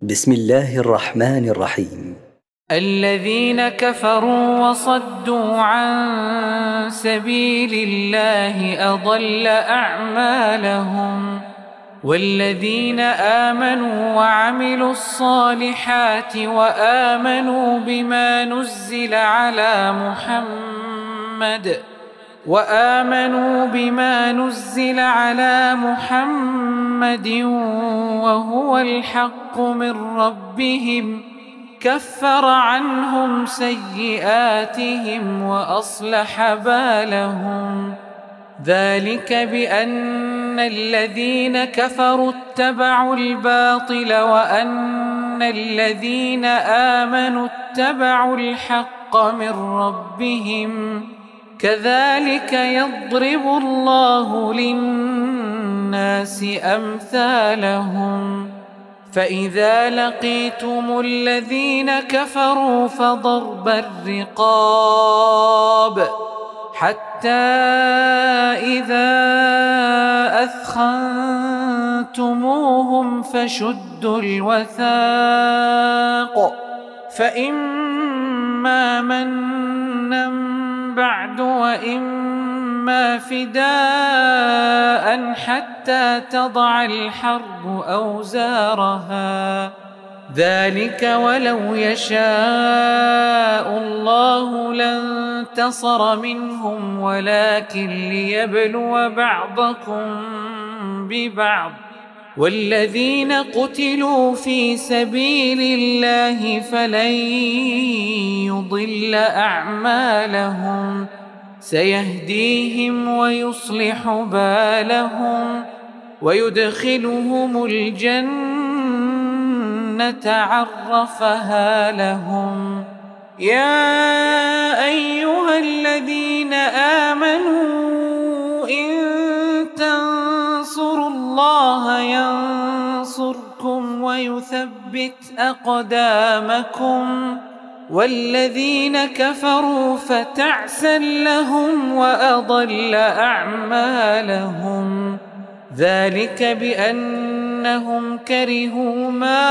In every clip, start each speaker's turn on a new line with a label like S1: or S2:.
S1: بسم الله الرحمن الرحيم.
S2: الذين كفروا وصدوا عن سبيل الله أضل أعمالهم، والذين آمنوا وعملوا الصالحات وآمنوا بما نزل على محمد وهو الحق من ربهم كفر عنهم سيئاتهم وأصلح بالهم. ذلك بأن الذين كفروا اتبعوا الباطل وأن الذين آمنوا اتبعوا الحق من ربهم. كذلك يضرب الله للناس أمثالهم. فإذا لقيتم الذين كفروا فضرب الرقاب حتى إذا أثخنتموهم فشدوا الوثاق، فإما منا بعد وإما فداء حتى تضع الحرب أوزارها. ذلك ولو يشاء الله لانتصر منهم ولكن ليبلو بعضكم ببعض. والذين قتلوا في سبيل الله فلن يضل أعمالهم، سيهديهم ويصلح بالهم ويدخلهم الجنة عرفها لهم. يا أيها الذين آمنوا إن تنصروا الله ينصركم ويثبت أقدامكم. والذين كفروا فتعسا لهم وأضل أعمالهم. ذلك بأنهم كرهوا ما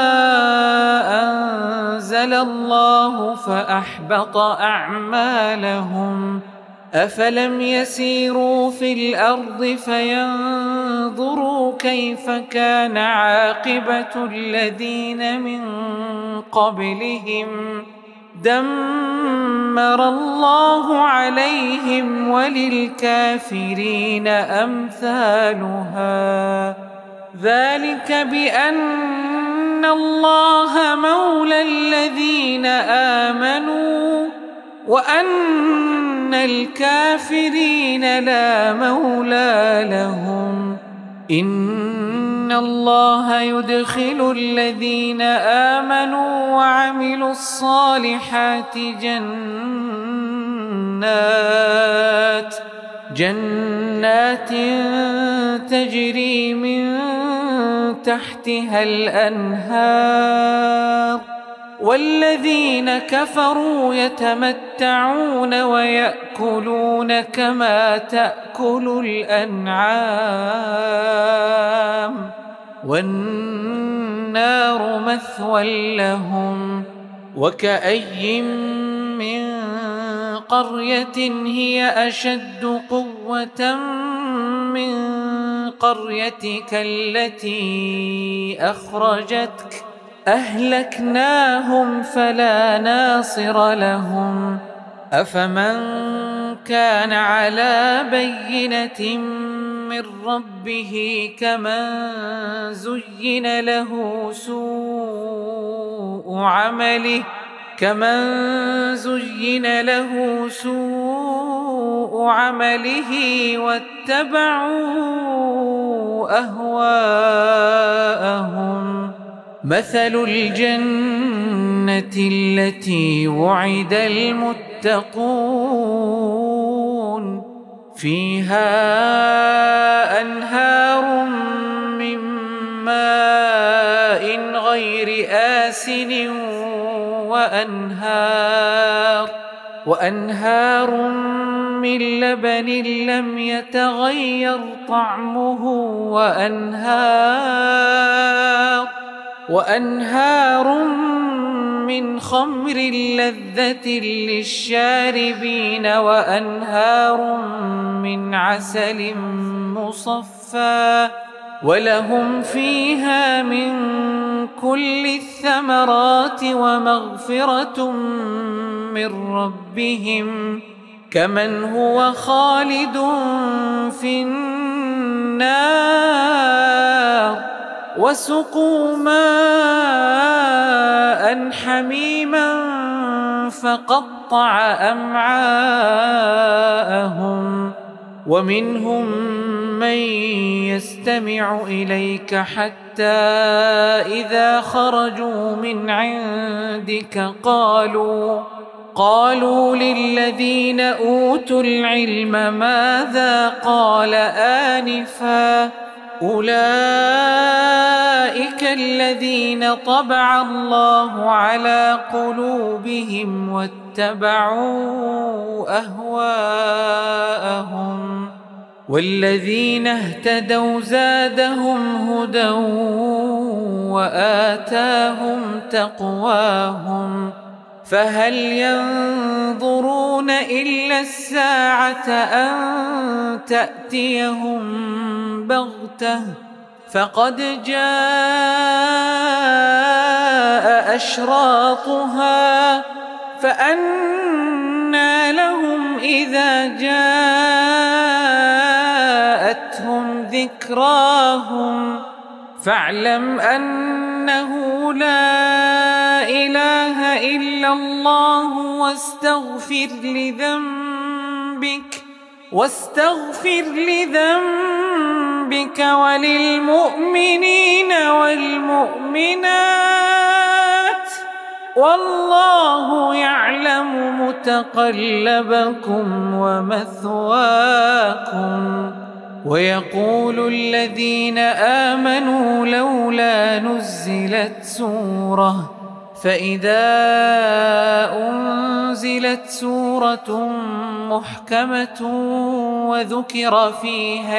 S2: أنزل الله فأحبط أعمالهم. أفلم يسيروا في الأرض فينظروا كيف كان عاقبة الذين من قبلهم؟ دمر الله عليهم وللكافرين أمثالها. ذلك بأن الله مولى الذين آمنوا وأن الكافرين لا مولى لهم. إن الله يدخل الذين آمنوا وعملوا الصالحات جنات تجري من تحتها الأنهار. والذين كفروا يتمتعون ويأكلون كما تأكل الأنعام والنار مثوى لهم. وكأي من قرية هي أشد قوة من قريتك التي أخرجتك أهلكناهم فلا ناصر لهم. أفمن كان على بينة من ربه كمن زين له سوء عمله واتبعوا أهواءهم. مثل الجنة التي وعد المتقون فيها أنهار من ماء غير آسن وأنهار من لبن لم يتغير طعمه وأنهار من خمر لذة للشاربين وأنهار من عسل مصفى ولهم فيها من كل الثمرات ومغفرة من ربهم كمن هو خالد في النار وسقوا ماء حميما فقطع أمعاءهم ومنهم من يستمع إليك حتى إذا خرجوا من عندك قالوا للذين أوتوا العلم ماذا قال آنفا أولئك الذين طبع الله على قلوبهم واتبعوا أهواءهم والذين اهتدوا زادهم هدى وآتاهم تقواهم فهل ينظرون إلا الساعة أن تأتيهم بغتة فقد جاء أشراطها فأنى لهم إذا جاءتهم ذكراهم فاعلم أنه لا إله إلا الله واستغفر لذنبك وللمؤمنين والمؤمنات والله يعلم متقلبكم ومثواكم ويقول الذين آمنوا لولا نزلت سورة فإذا أنزلت سورة محكمة وذكر فيها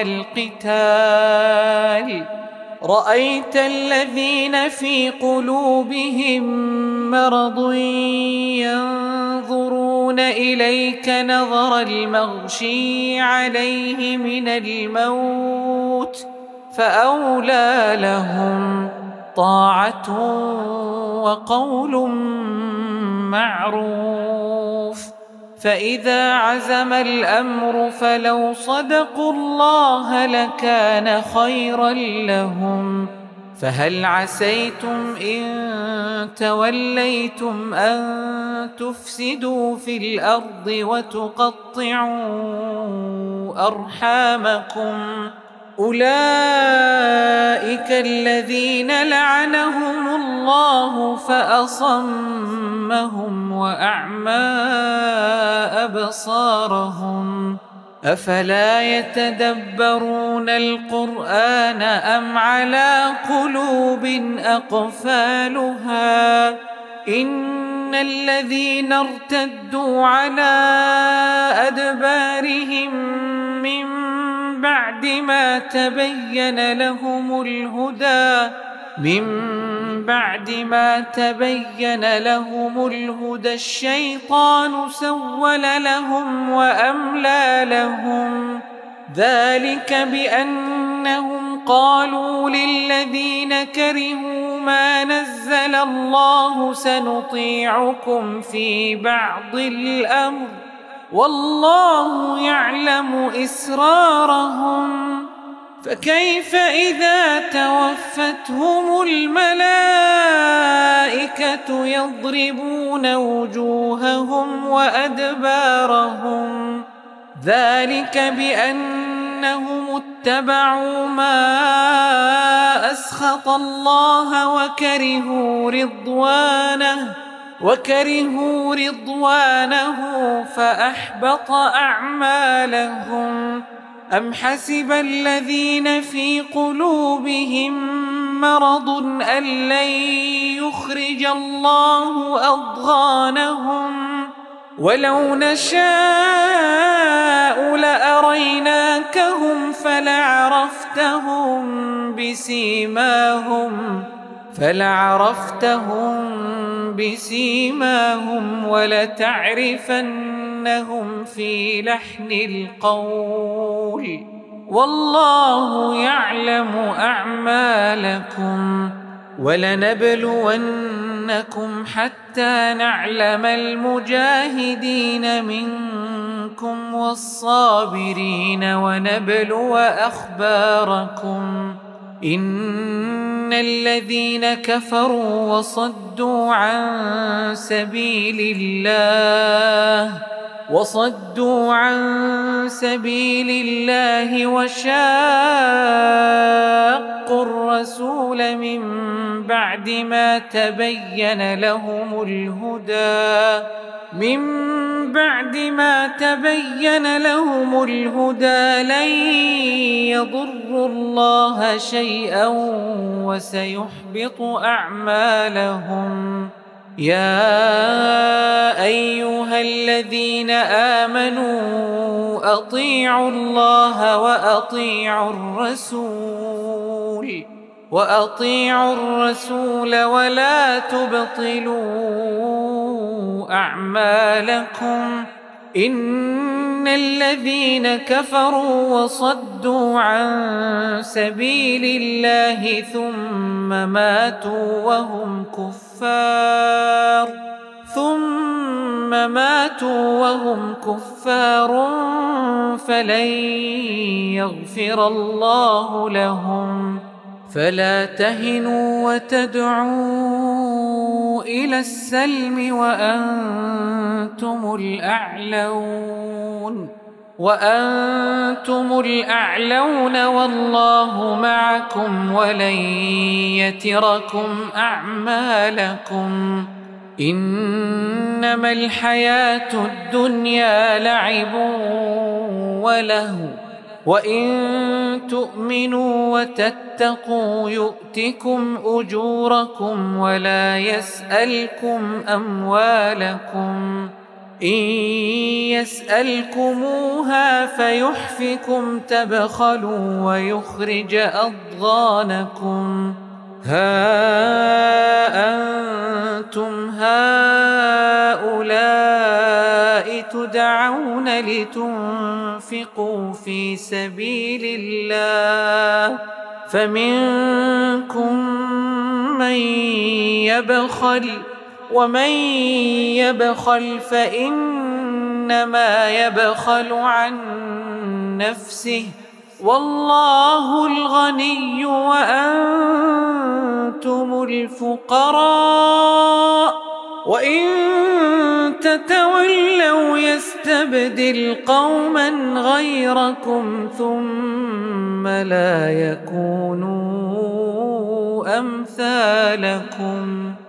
S2: القتال رأيت الذين في قلوبهم مرض ينظرون إليك نظر المغشي عليه من الموت فأولى لهم طاعة وقول معروف فإذا عزم الأمر فلو صدقوا الله لكان خيرا لهم فهل عسيتم إن توليتم أن تفسدوا في الأرض وتقطعوا أرحامكم أولئك الذين لعنهم الله فأصمهم وأعمى أبصارهم أفلا يتدبرون القرآن أم على قلوب أقفالها إن الذين ارتدوا على أدبارهم من بعد ما تبين لهم الهدى الشيطان سول لهم وأملى لهم ذلك بأنهم قالوا للذين كرهوا ما نزل الله سنطيعكم في بعض الأمر والله يعلم إسرارهم فكيف إذا توفتهم الملائكة يضربون وجوههم وأدبارهم ذلك بأنهم اتبعوا ما أسخط الله وكرهوا رضوانه فأحبط أعمالهم أم حسب الذين في قلوبهم مرض أن لن يخرج الله أضغانهم ولو نشاء لأريناكهم فلعرفتهم فلعرفتهم بسيماهم ولتعرفنهم في لحن القول والله يعلم أعمالكم ولنبلونكم حتى نعلم المجاهدين منكم والصابرين ونبلو أخباركم إن الذين كفروا وصدوا عن سبيل الله وشاقوا الرسول من بعد ما تبين لهم الهدى لن يضروا الله شيئا وسيحبط أعمالهم يا أيها الذين آمنوا أطيعوا الله وأطيعوا الرسول ولا تبطلوا أعمالكم إن الذين كفروا وصدوا عن سبيل الله ثم ماتوا وهم كفار فلن يغفر الله لهم فلا تهنوا وتدعوا إلى السلم وأنتم الأعلون والله معكم ولن يتركم أعمالكم إنما الحياة الدنيا لعب ولهو وإن تؤمنوا وتتقوا يؤتكم أجوركم ولا يسألكم أموالكم إن يسألكموها فيحفكم تبخلوا ويخرج أضغانكم ها أنتم هؤلاء تدعون لتنفقوا في سبيل الله فمنكم من يبخل ومن يبخل فإنما يبخل عن نفسه والله الغني وأنتم الفقراء وإن تتولوا يستبدل قوما غيركم ثم لا يكونوا أمثالكم